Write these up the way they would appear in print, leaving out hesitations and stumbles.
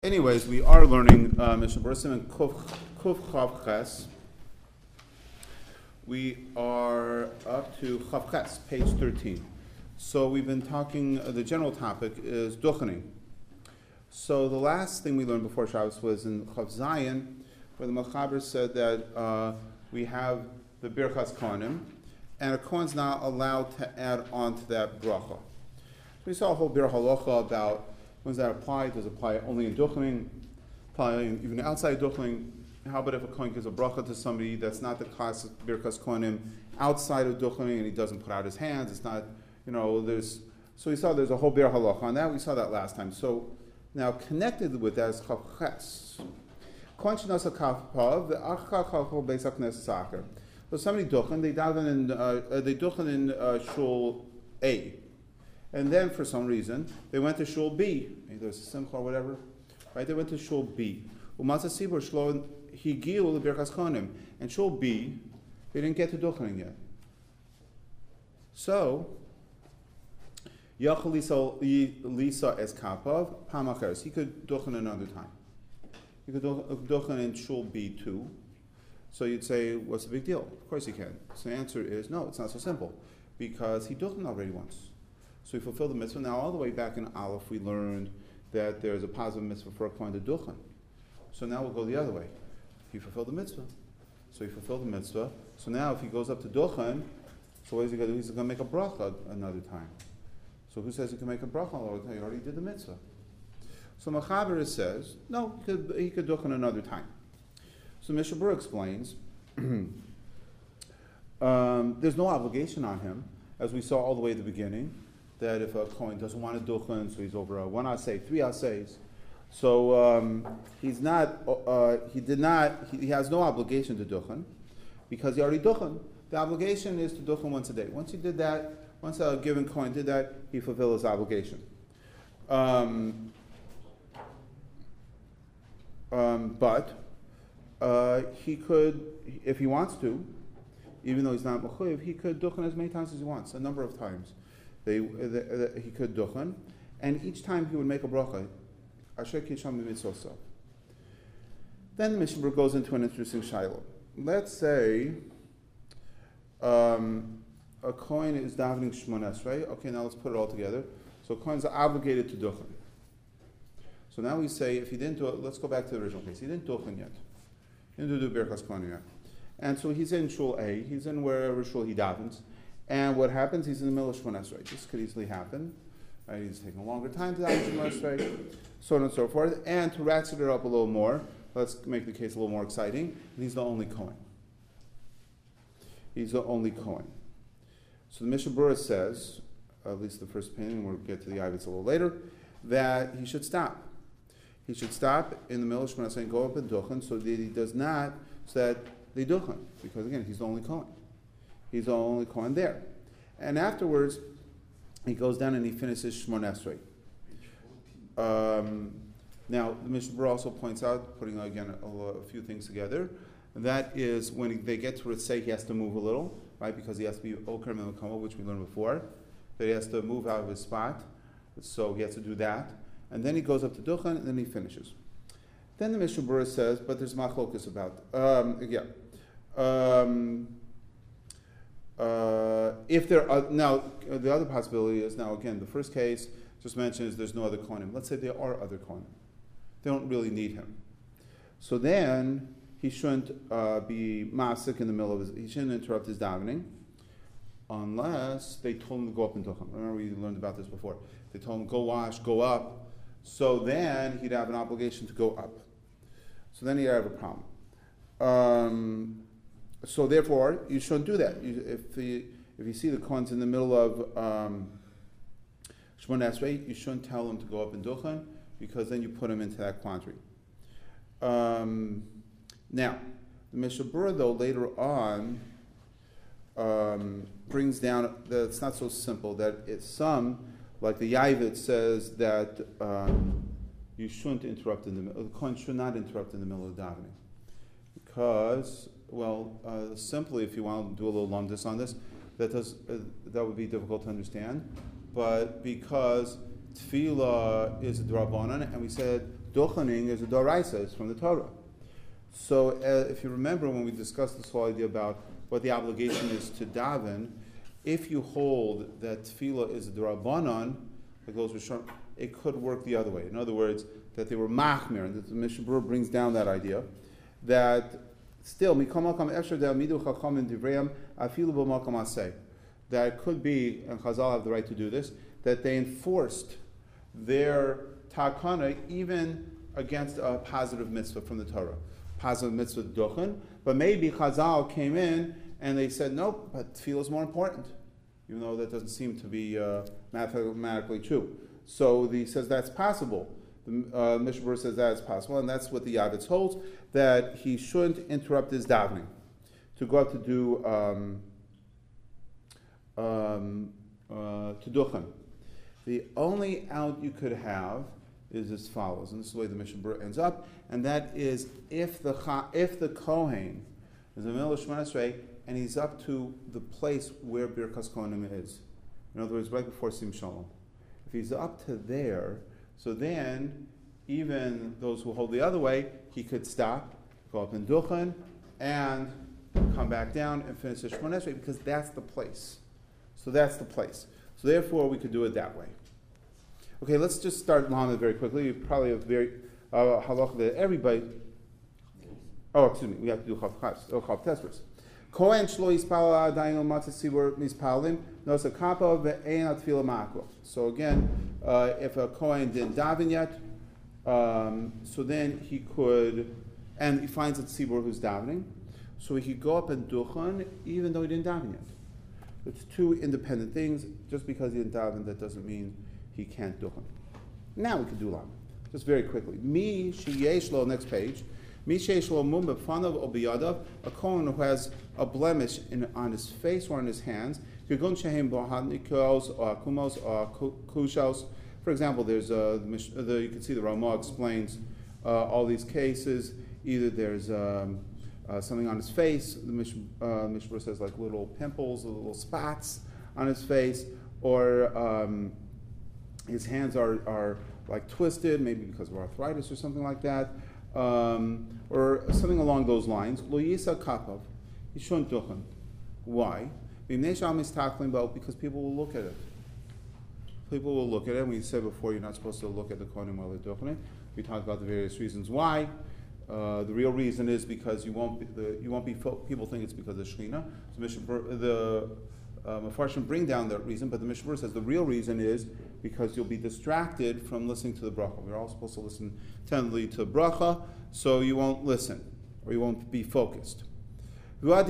Anyways, we are learning Mishnah Berurah and Kuf Chav Ches. We are up to Chav Ches, page 13. So we've been talking, the general topic is Duchening. So the last thing we learned before Shabbos was in Chav Zayin, where the Mechaber said that we have the Birchas Kohanim, and a Kohen's not allowed to add on to that bracha. We saw a whole Bir Halacha about when does that apply? Does it apply only in Duchening? Apply even outside Duchening? How about if a Kohen gives a bracha to somebody that's not the classic Birkas Kohanim outside of Duchening and he doesn't put out his hands? It's not, so we saw there's a whole Bir Halacha on that. We saw that last time. So now connected with that is Chav Ches. Kohen Shenasa Kafpav, the Achcha Chalchol Beisak Nes Sacher. So somebody Duchen, they Duchen in Shul A. And then, for some reason, they went to Shul B. Maybe there was a simcha or whatever. Right? They went to Shul B. U'matzah sibur shlo higiu lebirkas kohanim. And Shul B, they didn't get to Duchening yet. So, Yachal Lisa es kapav pamacheres. He could Duchen another time. He could Duchen in Shul B too. So you'd say, what's the big deal? Of course he can. So the answer is, no, it's not so simple. Because he Duchen already once. So we fulfill the mitzvah. Now, all the way back in Aleph, we learned that there's a positive mitzvah for a Kohen to Duchen. So now we'll go the other way. He fulfilled the mitzvah. So he fulfilled the mitzvah. So now if he goes up to Duchen, so what is he going to do? He's going to make a bracha another time. So who says he can make a bracha all the time? He already did the mitzvah. So Mechaber says, no, he could Duchen another time. So Mishnah Berurah explains, there's no obligation on him, as we saw all the way at the beginning, that if a Kohen doesn't want to Duchen, so he's over a 1 asay, 3 asays. So he's not, he has no obligation to Duchen, because he already Duchen. The obligation is to Duchen once a day. Once he did that, once a given Kohen did that, he fulfilled his obligation. But he could, if he wants to, even though he's not mechuyev, he could Duchen as many times as he wants, a number of times. He could Duchen, and each time he would make a bracha. Asher kisham b'mitzvoso. Then the Mishnah Berurah goes into an interesting shiloh. Let's say a Kohen is davening Shmona Esrei. Okay, now let's put it all together. So Kohen's obligated to Duchen. So now we say, if he didn't do it, let's go back to the original case. He didn't Duchen yet. He didn't do Birkas Kohanim yet. And so he's in Shul A. He's in wherever Shul he davens. And what happens, he's in the middle of Shemona Esrei. This could easily happen. Right? He's taking a longer time to daven Shemona Esrei, so on and so forth. And to ratchet it up a little more, let's make the case a little more exciting, he's the only Kohen. He's the only Kohen. So the Mishnah Berurah says, at least the first opinion, we'll get to the Ivitz a little later, that he should stop. He should stop in the middle of Shemona Esrei and go up and Duchen, so that he does not, so that they Duchen. Because again, he's the only Kohen. He's the only Kohen there. And afterwards, he goes down and he finishes Shemona Esrei. Now, the Mishnah Berurah also points out, putting again a few things together, that is when they get to Ritzei, he has to move a little, right? Because he has to be Oker Melekama, which we learned before. That he has to move out of his spot. So he has to do that. And then he goes up to Duchen, and then he finishes. Then the Mishnah Berurah says, but there's machlokus about if there are, now, the other possibility is, now again, the first case just mentioned is there's no other Kohanim. Let's say there are other Kohanim. They don't really need him. So then, he shouldn't be masik in the middle of he shouldn't interrupt his davening, unless they told him to go up and Duchen. Remember we learned about this before. They told him, go wash, go up. So then, he'd have an obligation to go up. So then he'd have a problem. So therefore, you shouldn't do that. If you see the Kohen's in the middle of Shemona Esrei, you shouldn't tell him to go up in Duchen, because then you put him into that quandary. Now, the Mishnah Berurah, though, later on, brings down that it's not so simple, that it's some, like the Yavit says that you shouldn't interrupt in the middle, the Kohen should not interrupt in the middle of davening. Because, simply, if you want to do a little lumdus on this, that would be difficult to understand. But because tefillah is a drabanan, and we said duchening is a doraisa, it's from the Torah. So if you remember when we discussed this whole idea about what the obligation is to daven, if you hold that tefillah is a drabanan, like those Rishonim, it could work the other way. In other words, that they were machmir, and the Mishnah Berurah brings down that idea, that still, that it could be, and Chazal have the right to do this, that they enforced their takana even against a positive mitzvah from the Torah. Positive mitzvah duchen, but maybe Chazal came in and they said, nope, but tefillah is more important, even though that doesn't seem to be mathematically true. So he says that's possible. The Mishnah Berurah says that's possible, and that's what the Yavitz holds, that he shouldn't interrupt his davening to go up to do to duchen. The only out you could have is as follows, and this is the way the Mishnah Berurah ends up, and that is if the Kohen is in the middle of Shemona Esrei and he's up to the place where Birkas Kohanim is. In other words, right before Sim Shalom. If he's up to there, so then even those who hold the other way, he could stop, go up in duchen, and come back down and finish the Shemona Esrei, because that's the place. So that's the place. So therefore, we could do it that way. Okay, let's just start Lamed very quickly. You probably have very halach that everybody. Oh, excuse me. We have to do chav testers. Kohen shlo yispal adayin al matzah sibur mispalim nosa kappa ve'ein atfila makro. So again, if a Kohen didn't daven yet, so then he could, and he finds a tzibur who's davening, so he could go up and duchen even though he didn't daven yet. It's two independent things. Just because he didn't daven, that doesn't mean he can't duchen. Now we can do lam. Just very quickly. Mi sheyesh lo, next page. Mi sheyesh lo mum b'fanav o b'yadav, a Kohen who has a blemish on his face or on his hands. Kegon shehem bohanikos or akumos or kushos. For example, there's you can see the Ramah explains all these cases. Either there's something on his face, the Mishnah says like little pimples, little spots on his face, or his hands are like twisted, maybe because of arthritis or something like that, or something along those lines. Lo yisa kapav, he shouldn't duchen. Why? Because people will look at it. People will look at it. We said before, you're not supposed to look at the kohanim while they're duchening. We talked about the various reasons why. The real reason is because you won't be. People think it's because of Shekhinah. So the Mefarshim bring down that reason, but the Mishnah Berurah says the real reason is because you'll be distracted from listening to the bracha. We're all supposed to listen attentively to bracha, so you won't listen or you won't be focused. Same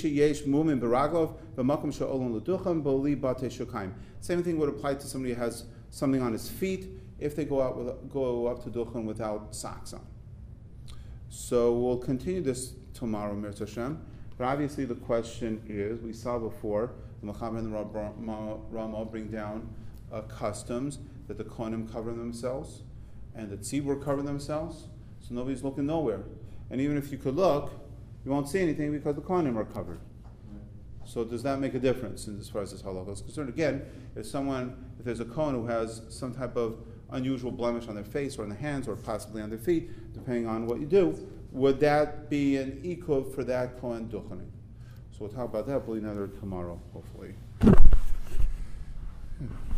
thing would apply to somebody who has something on his feet if they go up to duchen without socks on. So we'll continue this tomorrow, Mirz Hashem. But obviously the question is, we saw before, the Mechaber and the Ramah bring down customs that the Kohanim cover themselves and the Tzibur cover themselves, so nobody's looking nowhere. And even if you could look, you won't see anything because the Kohanim are covered. So does that make a difference as far as this halakha is concerned? Again, if there's a Kohen who has some type of unusual blemish on their face or on their hands or possibly on their feet, depending on what you do, would that be an ikuv for that Kohen duchening? So we'll talk about that probably another tomorrow, hopefully.